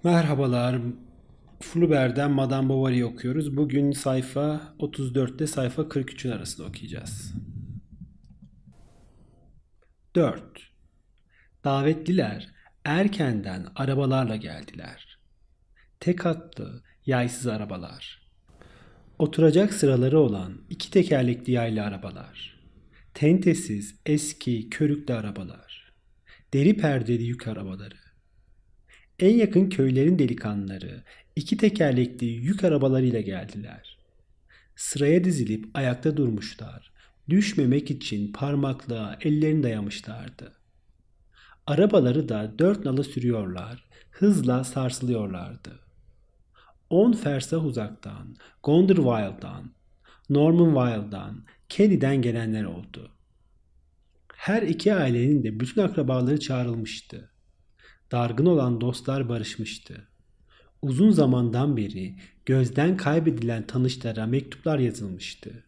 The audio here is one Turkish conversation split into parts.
Merhabalar. Flaubert'den Madame Bovary'i okuyoruz. Bugün sayfa 34'te sayfa 43'ün arasında okuyacağız. 4. Davetliler erkenden arabalarla geldiler. Tek hatlı, yaysız arabalar. Oturacak sıraları olan iki tekerlekli yaylı arabalar. Tentesiz, eski, körüklü arabalar. Deri perdeli yük arabaları. En yakın köylerin delikanlıları iki tekerlekli yük arabalarıyla geldiler. Sıraya dizilip ayakta durmuşlar. Düşmemek için parmaklığa ellerini dayamışlardı. Arabaları da dört nala sürüyorlar, hızla sarsılıyorlardı. 10 fersah uzaktan, Gonderwild'dan, Norman Wild'dan, Kenny'den gelenler oldu. Her iki ailenin de bütün akrabaları çağrılmıştı. Dargın olan dostlar barışmıştı. Uzun zamandan beri gözden kaybedilen tanışlara mektuplar yazılmıştı.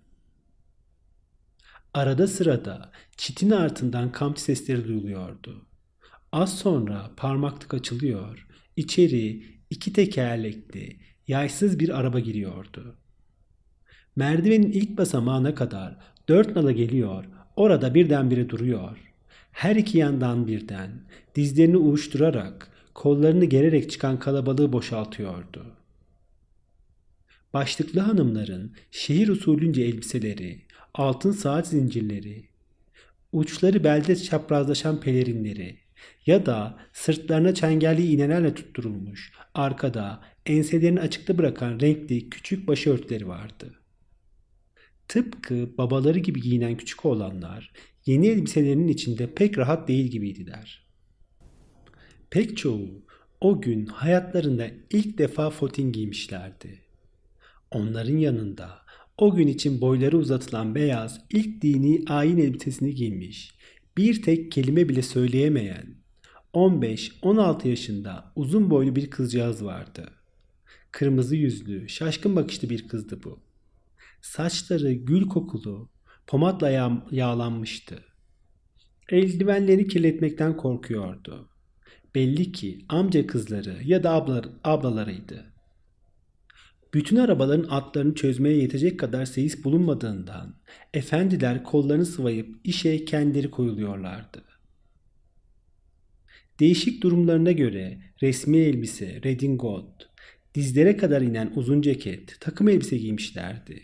Arada sırada çitin ardından kamç sesleri duyuluyordu. Az sonra parmaklık açılıyor, içeri iki tekerlekli, yaysız bir araba giriyordu. Merdivenin ilk basamağına kadar dört nala geliyor, orada birdenbire duruyor. Her iki yandan birden, dizlerini uyuşturarak, kollarını gererek çıkan kalabalığı boşaltıyordu. Başlıklı hanımların şehir usulünce elbiseleri, altın saat zincirleri, uçları belde çaprazlaşan pelerinleri ya da sırtlarına çengelli iğnelerle tutturulmuş, arkada enselerini açıkta bırakan renkli küçük başörtüleri vardı. Tıpkı babaları gibi giyinen küçük oğlanlar yeni elbiselerinin içinde pek rahat değil gibiydiler. Pek çoğu o gün hayatlarında ilk defa fotin giymişlerdi. Onların yanında o gün için boyları uzatılan beyaz ilk dini ayin elbisesini giymiş, bir tek kelime bile söyleyemeyen 15-16 yaşında uzun boylu bir kızcağız vardı. Kırmızı yüzlü, şaşkın bakışlı bir kızdı bu. Saçları gül kokulu, pomatla yağlanmıştı. Eldivenleri kirletmekten korkuyordu. Belli ki amca kızları ya da ablalarıydı. Bütün arabaların atlarını çözmeye yetecek kadar seyis bulunmadığından efendiler kollarını sıvayıp işe kendileri koyuluyorlardı. Değişik durumlarına göre resmi elbise, redingot, dizlere kadar inen uzun ceket, takım elbise giymişlerdi.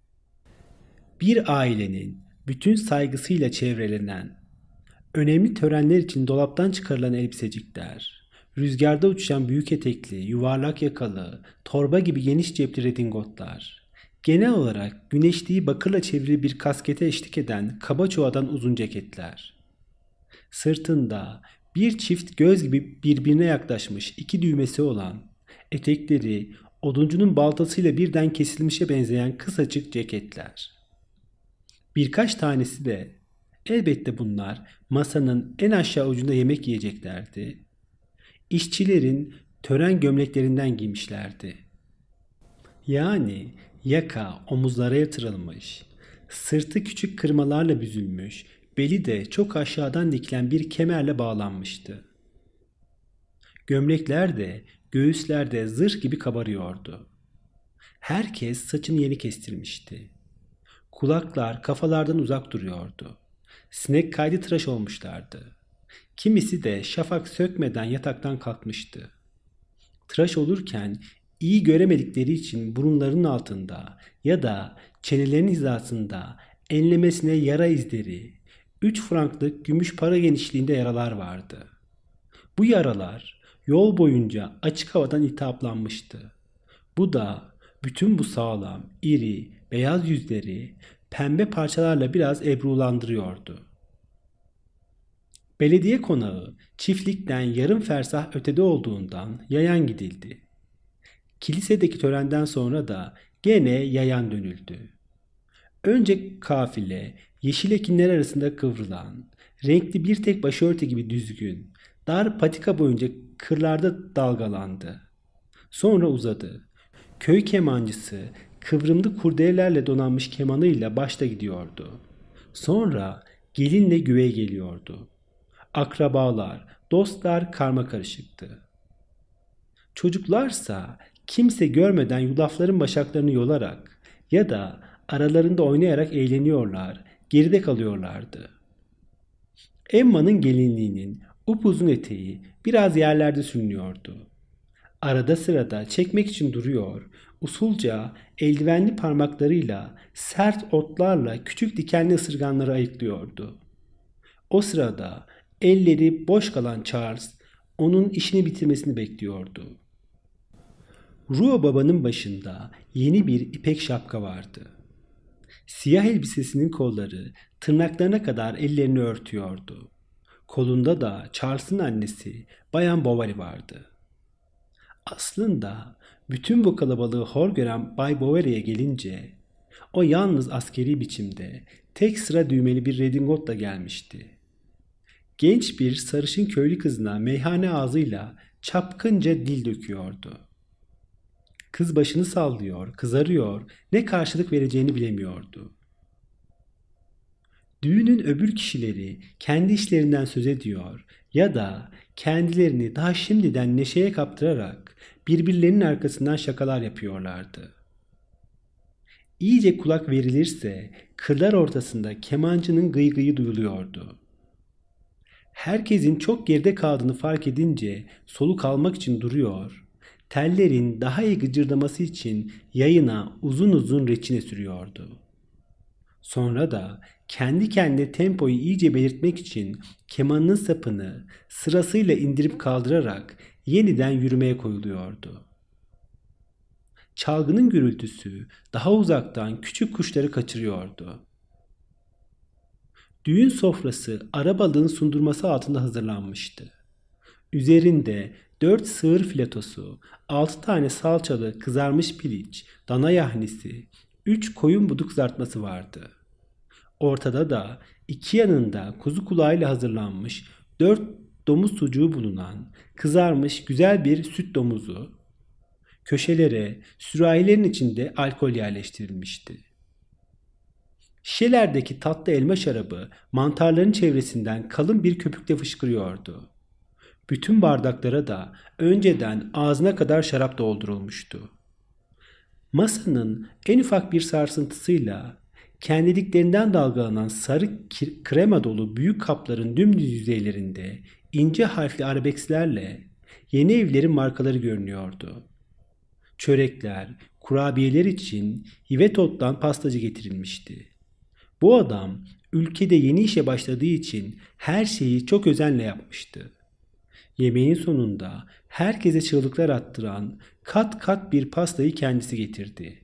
Bir ailenin bütün saygısıyla çevrelenen, önemli törenler için dolaptan çıkarılan elbisecikler, rüzgarda uçuşan büyük etekli, yuvarlak yakalı, torba gibi geniş cepli redingotlar, genel olarak güneşliği bakırla çevrili bir kaskete eşlik eden kaba çoğadan uzun ceketler, sırtında bir çift göz gibi birbirine yaklaşmış iki düğmesi olan, etekleri oduncunun baltasıyla birden kesilmişe benzeyen kısacık ceketler. Birkaç tanesi de elbette bunlar masanın en aşağı ucunda yemek yiyeceklerdi. İşçilerin tören gömleklerinden giymişlerdi. Yani yaka omuzlara yatırılmış, sırtı küçük kırmalarla büzülmüş, beli de çok aşağıdan dikilen bir kemerle bağlanmıştı. Gömlekler de göğüslerde zırh gibi kabarıyordu. Herkes saçını yeni kestirmişti. Kulaklar kafalardan uzak duruyordu. Sinek kaydı tıraş olmuşlardı. Kimisi de şafak sökmeden yataktan kalkmıştı. Tıraş olurken iyi göremedikleri için burunlarının altında ya da çenelerinin hizasında enlemesine yara izleri, 3 franklık gümüş para genişliğinde yaralar vardı. Bu yaralar yol boyunca açık havadan iltihaplanmıştı. Bu da bütün bu sağlam, iri, beyaz yüzleri pembe parçalarla biraz ebrulandırıyordu. Belediye konağı çiftlikten yarım fersah ötede olduğundan yayan gidildi. Kilisedeki törenden sonra da gene yayan dönüldü. Önce kafile yeşil ekinler arasında kıvrılan, renkli bir tek başörtü gibi düzgün, dar patika boyunca kırlarda dalgalandı. Sonra uzadı. Köy kemancısı kıvrımlı kurdelelerle donanmış kemanıyla başta gidiyordu. Sonra gelinle güvey geliyordu. Akrabalar, dostlar karma karışıktı. Çocuklarsa kimse görmeden yulafların başaklarını yolarak ya da aralarında oynayarak eğleniyorlar, geride kalıyorlardı. Emma'nın gelinliğinin upuzun eteği biraz yerlerde sürünüyordu. Arada sırada çekmek için duruyor, usulca eldivenli parmaklarıyla sert otlarla küçük dikenli ısırganları ayıklıyordu. O sırada elleri boş kalan Charles onun işini bitirmesini bekliyordu. Ruo babanın başında yeni bir ipek şapka vardı. Siyah elbisesinin kolları tırnaklarına kadar ellerini örtüyordu. Kolunda da Charles'ın annesi Bayan Bovary vardı. Aslında bütün bu kalabalığı hor gören Bay Bovary'e gelince o yalnız askeri biçimde tek sıra düğmeli bir redingotla gelmişti. Genç bir sarışın köylü kızına meyhane ağzıyla çapkınca dil döküyordu. Kız başını sallıyor, kızarıyor, ne karşılık vereceğini bilemiyordu. Düğünün öbür kişileri kendi işlerinden söz ediyor ya da kendilerini daha şimdiden neşeye kaptırarak birbirlerinin arkasından şakalar yapıyorlardı. İyice kulak verilirse kırlar ortasında kemancının gıygıyı duyuluyordu. Herkesin çok geride kaldığını fark edince soluk almak için duruyor, tellerin daha iyi gıcırdaması için yayına uzun uzun reçine sürüyordu. Sonra da kendi kendine tempoyu iyice belirtmek için kemanının sapını sırasıyla indirip kaldırarak yeniden yürümeye koyuluyordu. Çalgının gürültüsü daha uzaktan küçük kuşları kaçırıyordu. Düğün sofrası arabalığın sundurması altında hazırlanmıştı. Üzerinde 4 sığır filetosu, 6 tane salçalı kızarmış piliç, dana yahnisi, 3 koyun buduk kızartması vardı. Ortada da iki yanında kuzu kulağıyla hazırlanmış 4 domuz sucuğu bulunan kızarmış güzel bir süt domuzu, köşelere sürahilerin içinde alkol yerleştirilmişti. Şişelerdeki tatlı elma şarabı mantarların çevresinden kalın bir köpükle fışkırıyordu. Bütün bardaklara da önceden ağzına kadar şarap doldurulmuştu. Masanın en ufak bir sarsıntısıyla kendiliklerinden dalgalanan sarı krema dolu büyük kapların dümdüz yüzeylerinde ince harfli arabekslerle yeni evlerin markaları görünüyordu. Çörekler, kurabiyeler için Yvetot'tan pastacı getirilmişti. Bu adam ülkede yeni işe başladığı için her şeyi çok özenle yapmıştı. Yemeğin sonunda herkese çığlıklar attıran kat kat bir pastayı kendisi getirdi.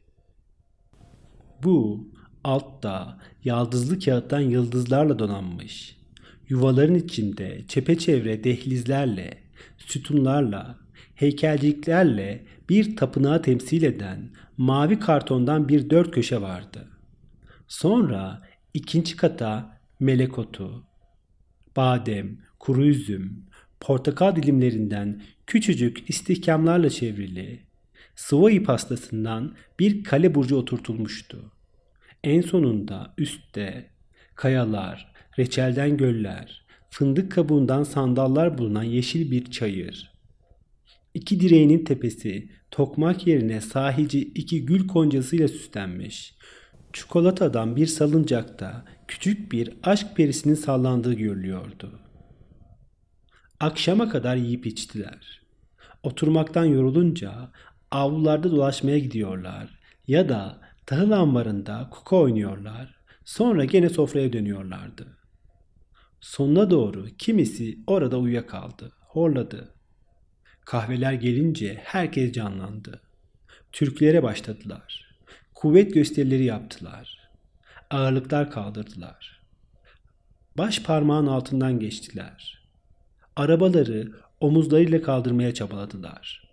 Bu altta yaldızlı kağıttan yıldızlarla donanmış, yuvaların içinde çepeçevre dehlizlerle, sütunlarla, heykelciklerle bir tapınağı temsil eden mavi kartondan bir dört köşe vardı. Sonra ikinci kata melek otu, badem, kuru üzüm, portakal dilimlerinden küçücük istihkamlarla çevrili, sıvayı pastasından bir kale burcu oturtulmuştu. En sonunda üstte kayalar, reçelden göller, fındık kabuğundan sandallar bulunan yeşil bir çayır. İki direğinin tepesi tokmak yerine sahici iki gül koncasıyla süslenmiş. Çikolatadan bir salıncakta küçük bir aşk perisinin sallandığı görülüyordu. Akşama kadar yiyip içtiler. Oturmaktan yorulunca avlularda dolaşmaya gidiyorlar ya da tahıl ambarında kuka oynuyorlar. Sonra gene sofraya dönüyorlardı. Sonuna doğru kimisi orada uyuyakaldı, horladı. Kahveler gelince herkes canlandı. Türkülere başladılar. Kuvvet gösterileri yaptılar. Ağırlıklar kaldırdılar. Baş parmağın altından geçtiler. Arabaları omuzlarıyla kaldırmaya çabaladılar.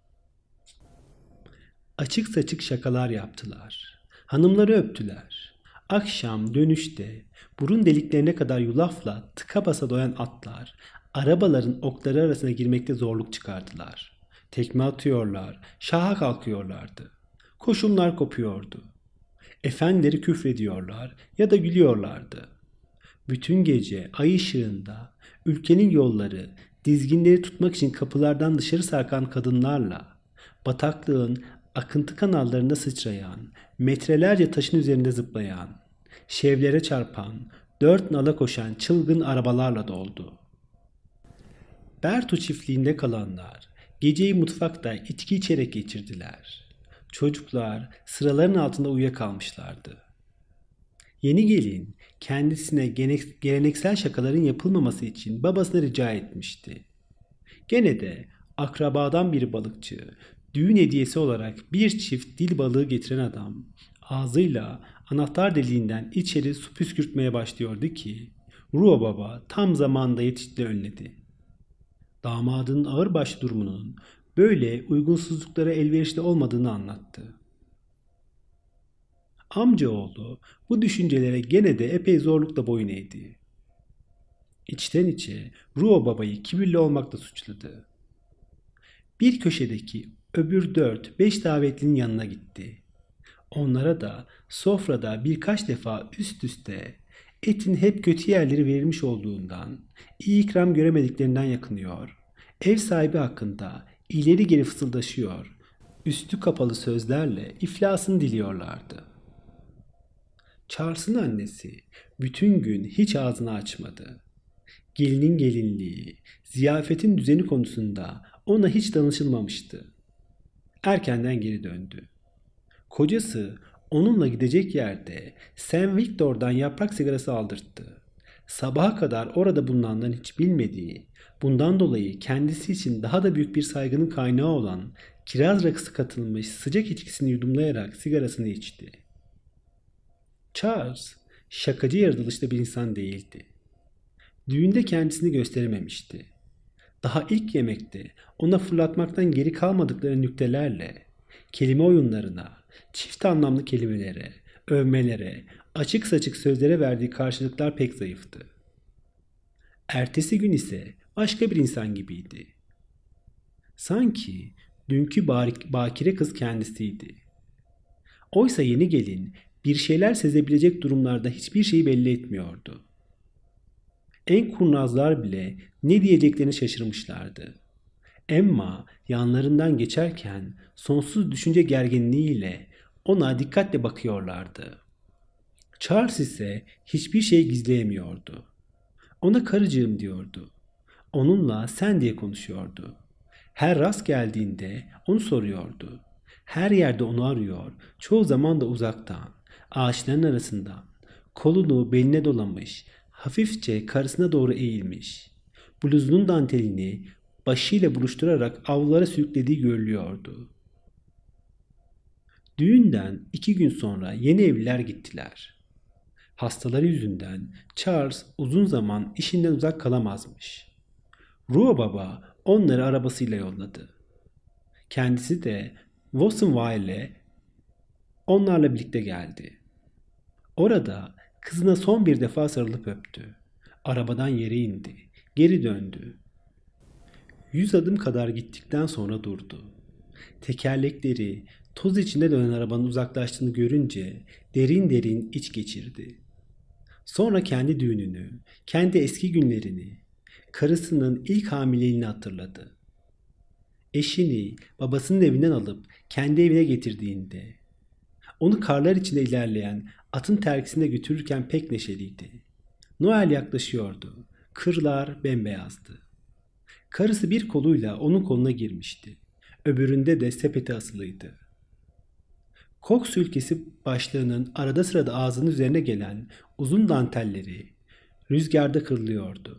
Açık saçık şakalar yaptılar. Hanımları öptüler. Akşam dönüşte burun deliklerine kadar yulafla tıka basa doyan atlar arabaların okları arasına girmekte zorluk çıkardılar. Tekme atıyorlar, şaha kalkıyorlardı. Koşumlar kopuyordu. Efendileri küfrediyorlar ya da gülüyorlardı. Bütün gece ay ışığında ülkenin yolları dizginleri tutmak için kapılardan dışarı sarkan kadınlarla, bataklığın akıntı kanallarında sıçrayan, metrelerce taşın üzerinde zıplayan, şevlere çarpan, dört nala koşan çılgın arabalarla doldu. Bertu çiftliğinde kalanlar geceyi mutfakta içki içerek geçirdiler. Çocuklar sıraların altında uyuyakalmışlardı. Yeni gelin kendisine geleneksel şakaların yapılmaması için babasına rica etmişti. Gene de akrabadan bir balıkçı, düğün hediyesi olarak bir çift dil balığı getiren adam ağzıyla anahtar deliğinden içeri su püskürtmeye başlıyordu ki Ruo Baba tam zamanında yetişti, önledi. Damadının ağırbaşlı durumunun böyle uygunsuzluklara elverişli olmadığını anlattı. Amcaoğlu bu düşüncelere gene de epey zorlukla boyun eğdi. İçten içe Ruo Baba'yı kibirli olmakla suçladı. Bir köşedeki öbür 4-5 davetlinin yanına gitti. Onlara da sofrada birkaç defa üst üste etin hep kötü yerleri verilmiş olduğundan, iyi ikram göremediklerinden yakınıyor, ev sahibi hakkında ileri geri fısıldaşıyor, üstü kapalı sözlerle iflasını diliyorlardı. Charles'ın annesi bütün gün hiç ağzını açmadı. Gelinin gelinliği, ziyafetin düzeni konusunda ona hiç danışılmamıştı. Erkenden geri döndü. Kocası onunla gidecek yerde Sam Victor'dan yaprak sigarası aldırttı. Sabaha kadar orada bulunandan hiç bilmediği, bundan dolayı kendisi için daha da büyük bir saygının kaynağı olan kiraz rakısı katılmış sıcak içkisini yudumlayarak sigarasını içti. Charles, şakacı yaratılışta bir insan değildi. Düğünde kendisini gösterememişti. Daha ilk yemekte ona fırlatmaktan geri kalmadıkları nüktelerle, kelime oyunlarına, çift anlamlı kelimelere, övmelere, açık saçık sözlere verdiği karşılıklar pek zayıftı. Ertesi gün ise başka bir insan gibiydi. Sanki dünkü bakire kız kendisiydi. Oysa yeni gelin bir şeyler sezebilecek durumlarda hiçbir şeyi belli etmiyordu. En kurnazlar bile ne diyeceklerini şaşırmışlardı. Emma yanlarından geçerken sonsuz düşünce gerginliğiyle ona dikkatle bakıyorlardı. Charles ise hiçbir şey gizleyemiyordu. Ona karıcığım diyordu. Onunla sen diye konuşuyordu. Her rast geldiğinde onu soruyordu. Her yerde onu arıyor, çoğu zaman da uzaktan, ağaçların arasından, kolunu beline dolamış, hafifçe karısına doğru eğilmiş. Bluzunun dantelini başıyla buluşturarak avlulara sürüklediği görülüyordu. Düğünden 2 gün sonra yeni evliler gittiler. Hastaları yüzünden Charles uzun zaman işinden uzak kalamazmış. Ruo Baba onları arabasıyla yolladı. Kendisi de Watsonville'e onlarla birlikte geldi. Orada kızına son bir defa sarılıp öptü. Arabadan yere indi. Geri döndü. 100 adım kadar gittikten sonra durdu. Tekerlekleri toz içinde dönen arabanın uzaklaştığını görünce derin derin iç geçirdi. Sonra kendi düğününü, kendi eski günlerini, karısının ilk hamileliğini hatırladı. Eşini babasının evinden alıp kendi evine getirdiğinde, onu karlar içinde ilerleyen atın terkisinde götürürken pek neşeliydi. Noel yaklaşıyordu. Kırlar bembeyazdı. Karısı bir koluyla onun koluna girmişti. Öbüründe de sepeti asılıydı. Koks ülkesi başlığının arada sırada ağzının üzerine gelen uzun dantelleri rüzgarda kırılıyordu.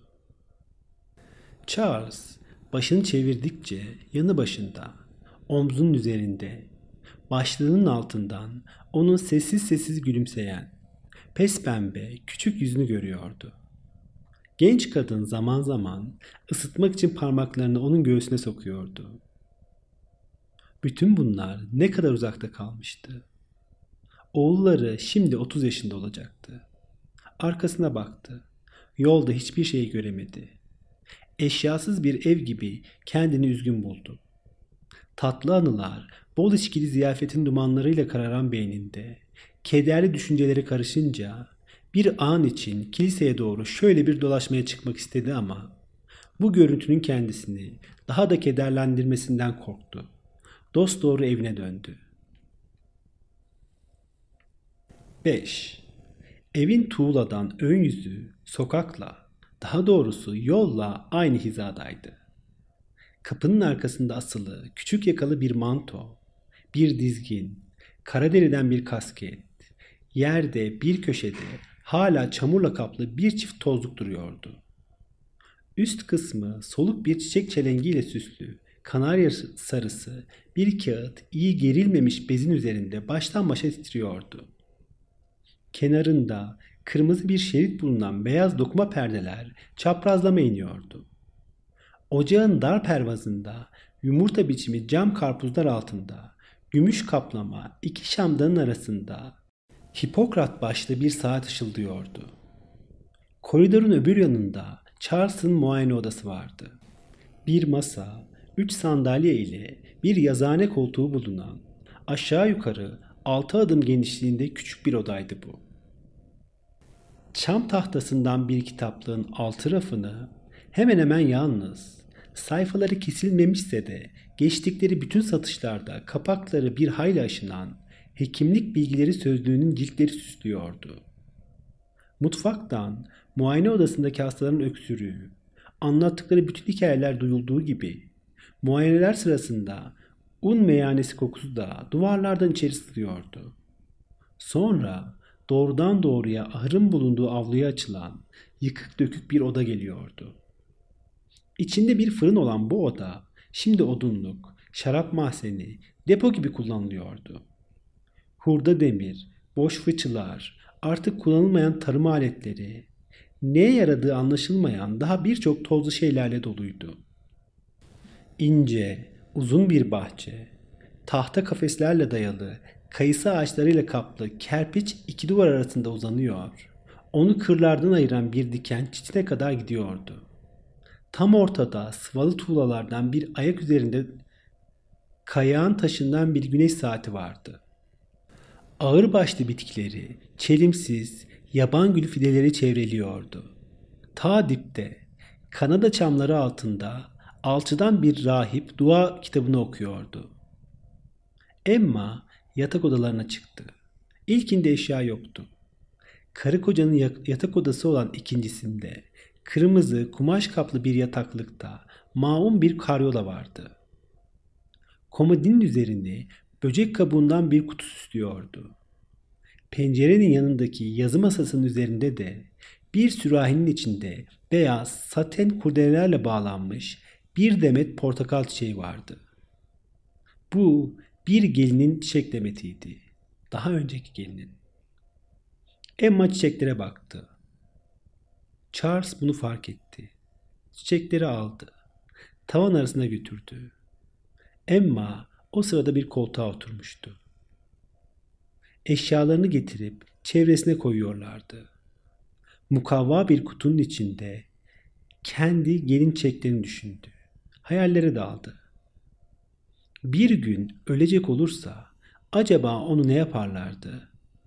Charles başını çevirdikçe yanı başında, omzunun üzerinde, başlığının altından onun sessiz sessiz gülümseyen, pespembe küçük yüzünü görüyordu. Genç kadın zaman zaman ısıtmak için parmaklarını onun göğsüne sokuyordu. Bütün bunlar ne kadar uzakta kalmıştı. Oğulları şimdi 30 yaşında olacaktı. Arkasına baktı. Yolda hiçbir şey göremedi. Eşyasız bir ev gibi kendini üzgün buldu. Tatlı anılar, bol içkili ziyafetin dumanlarıyla kararan beyninde, kederli düşünceleri karışınca bir an için kiliseye doğru şöyle bir dolaşmaya çıkmak istedi ama Bu görüntünün kendisini daha da kederlendirmesinden korktu. Dosdoğru evine döndü. 5. Evin tuğladan ön yüzü sokakla, daha doğrusu yolla aynı hizadaydı. Kapının arkasında asılı küçük yakalı bir manto, bir dizgin, kara deriden bir kasket, yerde bir köşede hala çamurla kaplı bir çift tozluk duruyordu. Üst kısmı soluk bir çiçek çelengiyle süslü, kanarya sarısı bir kağıt iyi gerilmemiş bezin üzerinde baştan başa titriyordu. Kenarında kırmızı bir şerit bulunan beyaz dokuma perdeler çaprazlama iniyordu. Ocağın dar pervazında yumurta biçimi cam karpuzlar altında gümüş kaplama iki şamdanın arasında Hipokrat başlı bir saat ışıldıyordu. Koridorun öbür yanında Charles'ın muayene odası vardı. Bir masa, 3 sandalye ile bir yazıhane koltuğu bulunan aşağı yukarı 6 adım genişliğinde küçük bir odaydı bu. Çam tahtasından bir kitaplığın altı rafını hemen hemen yalnız, sayfaları kesilmemişse de geçtikleri bütün satışlarda kapakları bir hayli aşınan hekimlik bilgileri sözlüğünün ciltleri süslüyordu. Mutfaktan muayene odasındaki hastaların öksürüğü, anlattıkları bütün hikayeler duyulduğu gibi muayeneler sırasında un meyhanesi kokusu da duvarlardan içeri sızıyordu. Sonra doğrudan doğruya ahırın bulunduğu avluya açılan yıkık dökük bir oda geliyordu. İçinde bir fırın olan bu oda şimdi odunluk, şarap mahzeni, depo gibi kullanılıyordu. Hurda demir, boş fıçılar, artık kullanılmayan tarım aletleri, neye yaradığı anlaşılmayan daha birçok tozlu şeylerle doluydu. İnce, uzun bir bahçe, tahta kafeslerle dayalı, kayısı ağaçlarıyla kaplı kerpiç iki duvar arasında uzanıyor, onu kırlardan ayıran bir diken çitine kadar gidiyordu. Tam ortada sıvalı tuğlalardan bir ayak üzerinde kayağın taşından bir güneş saati vardı. Ağırbaşlı bitkileri, çelimsiz, yaban gülü fideleri çevreliyordu. Ta dipte, Kanada çamları altında, alçıdan bir rahip dua kitabını okuyordu. Emma yatak odalarına çıktı. İlkinde eşya yoktu. Karı kocanın yatak odası olan ikincisinde, kırmızı kumaş kaplı bir yataklıkta maun bir karyola vardı. Komodinin üzerini böcek kabuğundan bir kutu süslüyordu. Pencerenin yanındaki yazı masasının üzerinde de bir sürahinin içinde beyaz saten kurdelelerle bağlanmış bir demet portakal çiçeği vardı. Bu bir gelinin çiçek demetiydi. Daha önceki gelinin. Emma çiçeklere baktı. Charles bunu fark etti. Çiçekleri aldı. Tavan arasına götürdü. Emma o sırada bir koltuğa oturmuştu. Eşyalarını getirip çevresine koyuyorlardı. Mukavva bir kutunun içinde kendi gelin çiçeklerini düşündü. Hayallere daldı. Bir gün ölecek olursa acaba onu ne yaparlardı?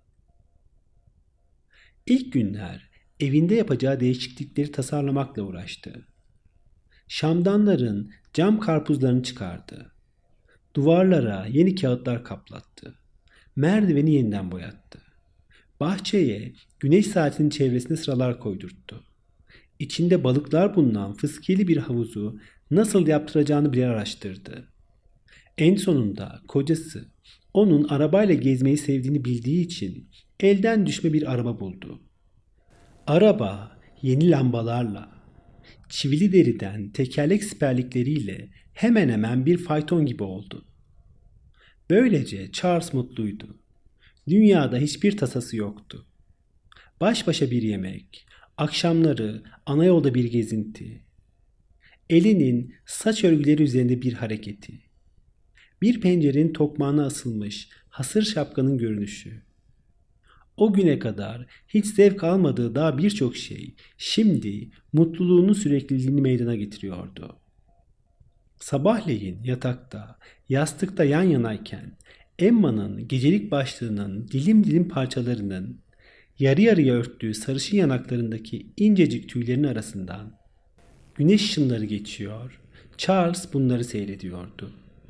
İlk günler evinde yapacağı değişiklikleri tasarlamakla uğraştı. Şamdanların cam karpuzlarını çıkardı. Duvarlara yeni kağıtlar kaplattı. Merdiveni yeniden boyattı. Bahçeye güneş saatinin çevresine sıralar koydurttu. İçinde balıklar bulunan fıskiyeli bir havuzu nasıl yaptıracağını bile araştırdı. En sonunda kocası onun arabayla gezmeyi sevdiğini bildiği için elden düşme bir araba buldu. Araba yeni lambalarla, çivili deriden tekerlek siperlikleriyle hemen hemen bir fayton gibi oldu. Böylece Charles mutluydu. Dünyada hiçbir tasası yoktu. Baş başa bir yemek, akşamları ana yolda bir gezinti, elinin saç örgüleri üzerinde bir hareketi, bir pencerenin tokmağına asılmış hasır şapkanın görünüşü. O güne kadar hiç zevk almadığı daha birçok şey şimdi mutluluğunun sürekliliğini meydana getiriyordu. Sabahleyin yatakta, yastıkta yan yanayken Emma'nın gecelik başlığının dilim dilim parçalarının yarı yarıya örttüğü sarışın yanaklarındaki incecik tüylerin arasından Güneş ışınları geçiyor. Charles bunları seyrediyordu.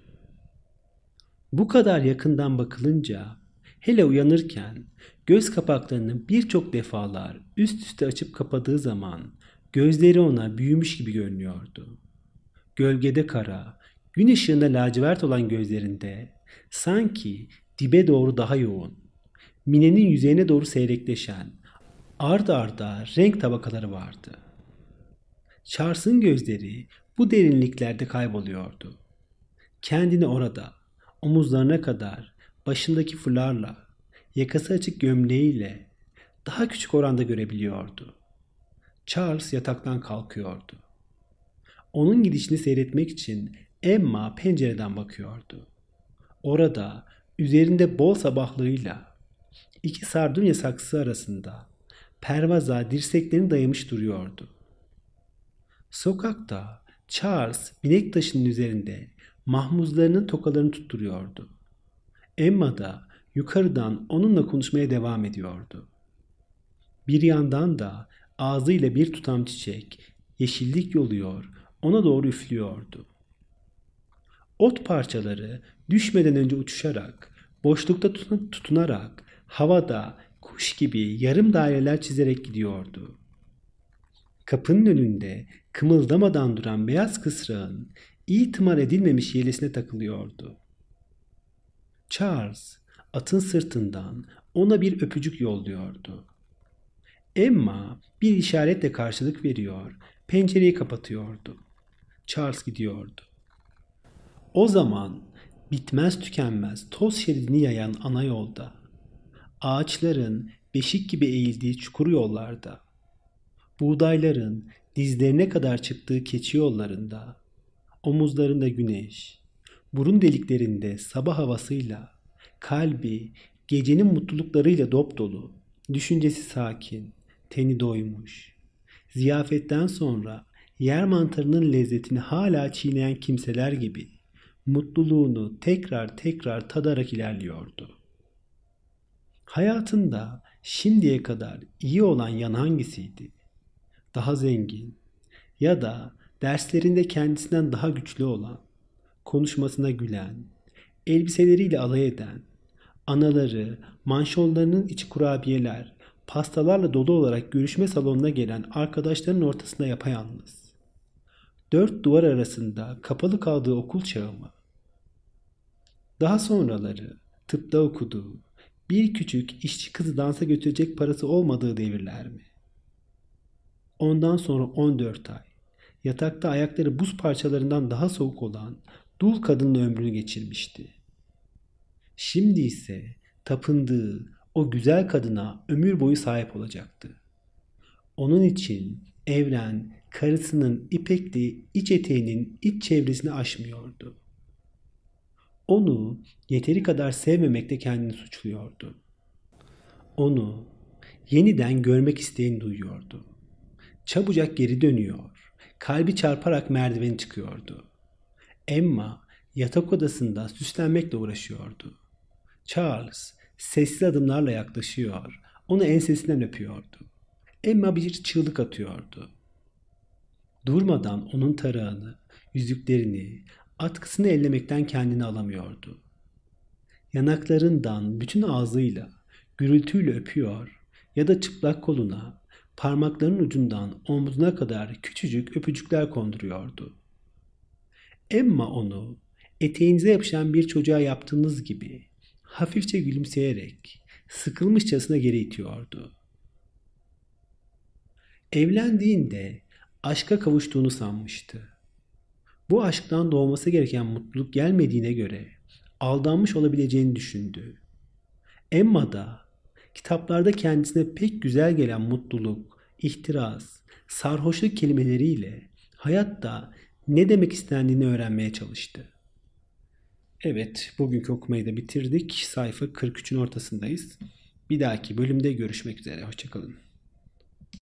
Bu kadar yakından bakılınca, hele uyanırken göz kapaklarını birçok defalar üst üste açıp kapadığı zaman gözleri ona büyümüş gibi görünüyordu. Gölgede kara, gün ışığında lacivert olan gözlerinde sanki dibe doğru daha yoğun, minenin yüzeyine doğru seyrekleşen, ard arda renk tabakaları vardı. Charles'ın gözleri bu derinliklerde kayboluyordu. Kendini orada, omuzlarına kadar, başındaki fularla, yakası açık gömleğiyle daha küçük oranda görebiliyordu. Charles yataktan kalkıyordu. Onun gidişini seyretmek için Emma pencereden bakıyordu. Orada üzerinde bol sabahlığıyla iki sardunya saksısı arasında pervaza dirseklerini dayamış duruyordu. Sokakta Charles binek taşının üzerinde mahmuzlarının tokalarını tutturuyordu. Emma da yukarıdan onunla konuşmaya devam ediyordu. Bir yandan da ağzıyla bir tutam çiçek yeşillik yoluyor, ona doğru üflüyordu. Ot parçaları düşmeden önce uçuşarak, boşlukta tutunarak, havada kuş gibi yarım daireler çizerek gidiyordu. Kapının önünde kımıldamadan duran beyaz kısrağın itimat edilmemiş yelesine takılıyordu. Charles atın sırtından ona bir öpücük yolluyordu. Emma bir işaretle karşılık veriyor, pencereyi kapatıyordu. Charles gidiyordu. O zaman bitmez tükenmez toz şeridini yayan ana yolda, ağaçların beşik gibi eğildiği çukur yollarda, buğdayların dizlerine kadar çıktığı keçi yollarında, omuzlarında güneş, burun deliklerinde sabah havasıyla, kalbi gecenin mutluluklarıyla dopdolu, düşüncesi sakin, teni doymuş. Ziyafetten sonra yer mantarının lezzetini hala çiğneyen kimseler gibi mutluluğunu tekrar tekrar tadarak ilerliyordu. Hayatında şimdiye kadar iyi olan yan hangisiydi? Daha zengin ya da derslerinde kendisinden daha güçlü olan, konuşmasına gülen, elbiseleriyle alay eden, anaları, manşonlarının içi kurabiyeler, pastalarla dolu olarak görüşme salonuna gelen arkadaşlarının ortasında yapayalnız. Dört duvar arasında kapalı kaldığı okul çağı mı? Daha sonraları tıpta okuduğu, bir küçük işçi kızı dansa götürecek parası olmadığı devirler mi? Ondan sonra 14 ay, yatakta ayakları buz parçalarından daha soğuk olan dul kadınla ömrünü geçirmişti. Şimdi ise tapındığı o güzel kadına ömür boyu sahip olacaktı. Onun için evren karısının ipekli iç eteğinin iç çevresini aşmıyordu. Onu yeteri kadar sevmemekte kendini suçluyordu. Onu yeniden görmek isteğini duyuyordu. Çabucak geri dönüyor, kalbi çarparak merdiveni çıkıyordu. Emma yatak odasında süslenmekle uğraşıyordu. Charles sessiz adımlarla yaklaşıyor, onu ensesinden öpüyordu. Emma bir çığlık atıyordu. Durmadan onun tarağını, yüzüklerini, atkısını ellemekten kendini alamıyordu. Yanaklarından bütün ağzıyla, gürültüyle öpüyor ya da çıplak koluna, parmaklarının ucundan omzuna kadar küçücük öpücükler konduruyordu. Emma onu eteğinize yapışan bir çocuğa yaptığınız gibi hafifçe gülümseyerek sıkılmışçasına geri itiyordu. Evlendiğinde aşka kavuştuğunu sanmıştı. Bu aşktan doğması gereken mutluluk gelmediğine göre aldanmış olabileceğini düşündü. Emma da kitaplarda kendisine pek güzel gelen mutluluk, ihtiras, sarhoşluk kelimeleriyle hayatta ne demek istendiğini öğrenmeye çalıştı. Evet, bugünkü okumayı da bitirdik. Sayfa 43'ün ortasındayız. Bir dahaki bölümde görüşmek üzere. Hoşça kalın.